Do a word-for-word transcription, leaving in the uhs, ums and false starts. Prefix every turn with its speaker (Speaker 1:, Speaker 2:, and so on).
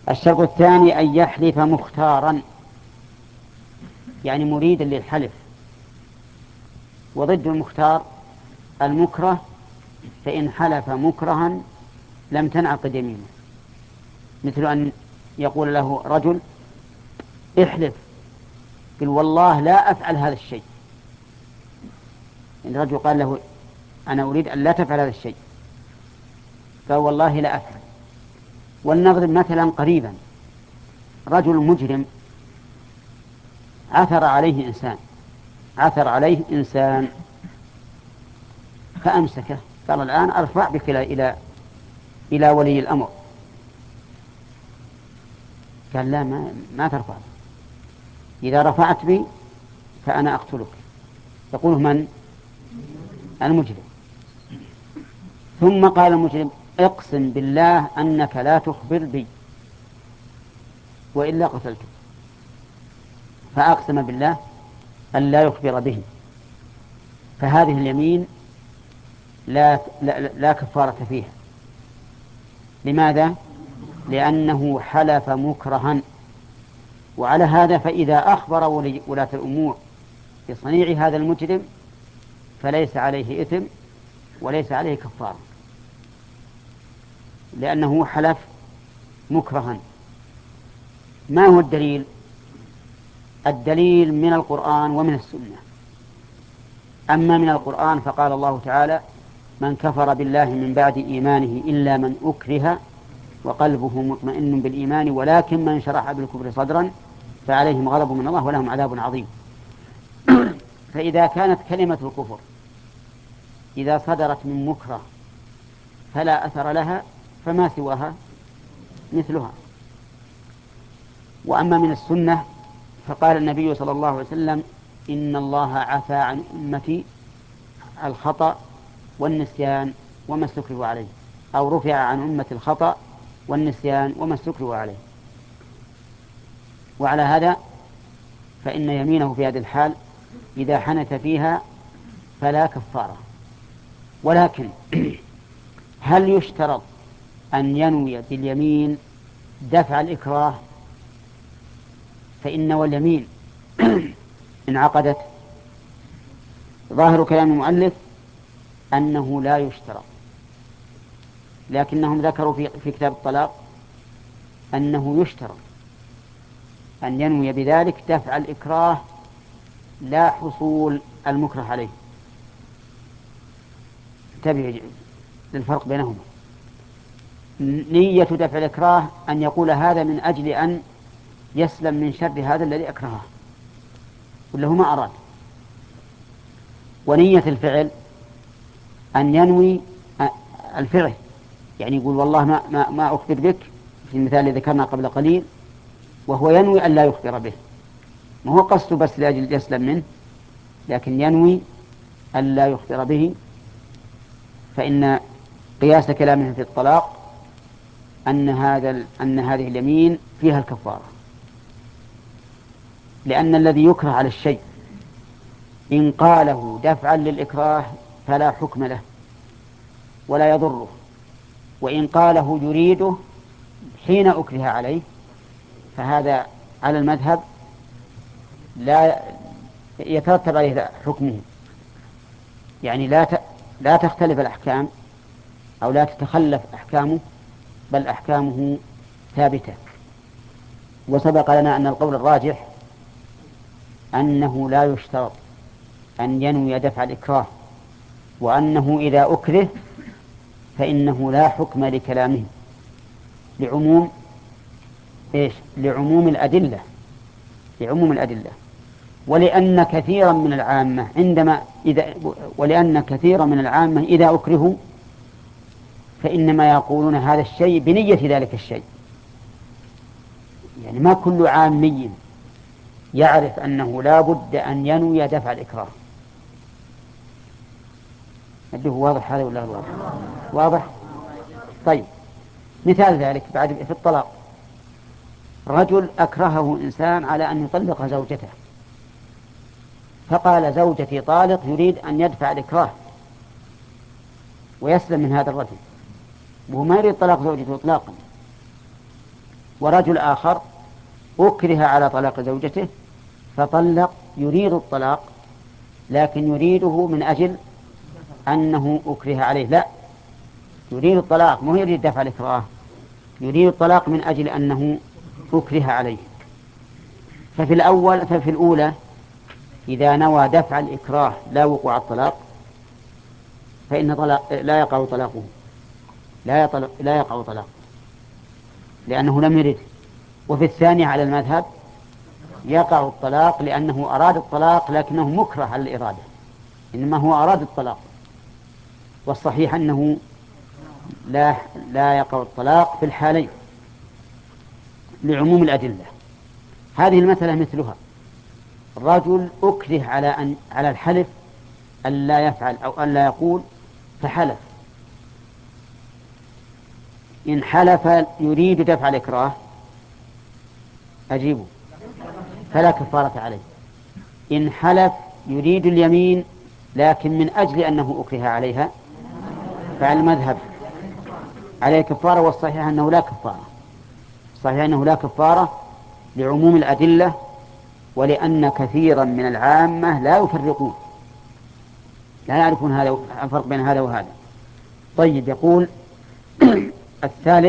Speaker 1: الشرط الثاني أن يحلف مختارا، يعني مريدا للحلف. وضد المختار المكره، فإن حلف مكرها لم تنعقد يمينه، مثل أن يقول له رجل احلف، قل والله لا أفعل هذا الشيء. إن الرجل قال له أنا أريد أن لا تفعل هذا الشيء، قال والله لا أفعل. ولنضرب مثلا قريبا، رجل مجرم عثر عليه إنسان عثر عليه إنسان فأمسكه، قال الآن أرفع بك إلى إلى إلى ولي الأمر. قال لا، ما, ما ترفع، إذا رفعت بي فأنا أقتلك. يقول من؟ المجرم. ثم قال المجرم اقسم بالله أنك لا تخبر بي وإلا قتلتك، فأقسم بالله أن لا يخبر به. فهذه اليمين لا, لا, لا كفارة فيها. لماذا؟ لأنه حلف مكرها. وعلى هذا فإذا أخبر ولاة الأمور بصنيع هذا المجرم فليس عليه إثم وليس عليه كفارة، لأنه حلف مكرها. ما هو الدليل؟ الدليل من القرآن ومن السنة. أما من القرآن فقال الله تعالى من كفر بالله من بعد إيمانه إلا من أكره وقلبه مطمئن بالإيمان ولكن من شرح بالكفر صدرا فعليهم غضب من الله ولهم عذاب عظيم. فإذا كانت كلمة الكفر إذا صدرت من مكره فلا أثر لها، فما سواها مثلها. وأما من السنة فقال النبي صلى الله عليه وسلم إن الله عفى عن أمتي الخطأ والنسيان وما استكرهوا عليه، أو رفع عن أمة الخطأ والنسيان وما استكرهوا عليه. وعلى هذا فإن يمينه في هذه الحال إذا حنث فيها فلا كفارة. ولكن هل يشترط أن ينوي باليمين دفع الإكراه؟ فإن واليمين انعقدت. ظاهر كلام المؤلف أنه لا يشترط، لكنهم ذكروا في, في كتاب الطلاق أنه يشترط أن ينوي بذلك دفع الإكراه لا حصول المكره عليه. انتبه للفرق بينهما. نية دفع الإكراه أن يقول هذا من أجل أن يسلم من شر هذا الذي أكرهه وله ما أراد. ونية الفعل أن ينوي الفعل، يعني يقول والله ما, ما, ما أخبر بك في المثال الذي ذكرنا قبل قليل، وهو ينوي أن لا يخبر به، ما هو قصده بس لأجل يسلم منه، لكن ينوي أن لا يخبر به. فإن قياس كلامه في الطلاق أن هذا أن هذه اليمين فيها الكفارة، لأن الذي يكره على الشيء إن قاله دفعا للإكراه فلا حكم له ولا يضره، وإن قاله يريده حين أكره عليه فهذا على المذهب لا يترتب عليه حكمه، يعني لا لا تختلف الأحكام أو لا تتخلف أحكامه، بل أحكامه ثابتة. وسبق لنا أن القول الراجح أنه لا يشترط أن ينوي دفع الإكراه، وأنه إذا أكره فإنه لا حكم لكلامه لعموم إيش؟ لعموم الأدلة لعموم الأدلة ولأن كثيرا من العامة عندما إذا ولأن كثيرا من العامة إذا أكرهوا فإنما يقولون هذا الشيء بنية ذلك الشيء. يعني ما كل عامي يعرف أنه لا بد أن ينوي دفع الإكراه. هل هو واضح هذا ولا واضح؟ واضح. طيب، مثال ذلك بعد في الطلاق، رجل أكرهه إنسان على أن يطلق زوجته، فقال زوجتي طالق، يريد أن يدفع الإكراه ويسلم من هذا الرجل، وهو ما يريد طلاق زوجته إطلاقا. ورجل آخر أكره على طلاق زوجته فطلق يريد الطلاق، لكن يريده من أجل أنه أكره عليه، لا، يريد الطلاق مو يريد دفع الإكراه، يريد الطلاق من أجل أنه أكره عليه. ففي الأول ففي الأولى إذا نوى دفع الإكراه لا وقوع الطلاق فإن طلاق لا يقع طلاقه، لا يطلق لا يقع طلاقه لأنه لم يرد. وفي الثانية على المذهب يقع الطلاق لأنه أراد الطلاق لكنه مكره على الإرادة، إنما هو أراد الطلاق. والصحيح أنه لا لا يقع الطلاق في الحالين لعموم الأدلة. هذه المسألة مثلها رجل أكره على أن على الحلف أن لا يفعل أو أن لا يقول فحلف، إن حلف يريد دفع الإكراه أجيبه فلا كفارة عليه، إن حلف يريد اليمين لكن من أجل أنه أكره عليها فعلى المذهب عليه كفارة، والصحيح أنه لا كفارة، صحيح أنه لا كفارة لعموم الأدلة، ولأن كثيرا من العامة لا يفرقون، لا يعرفون هذا الفرق بين هذا وهذا. طيب، يقول الثالث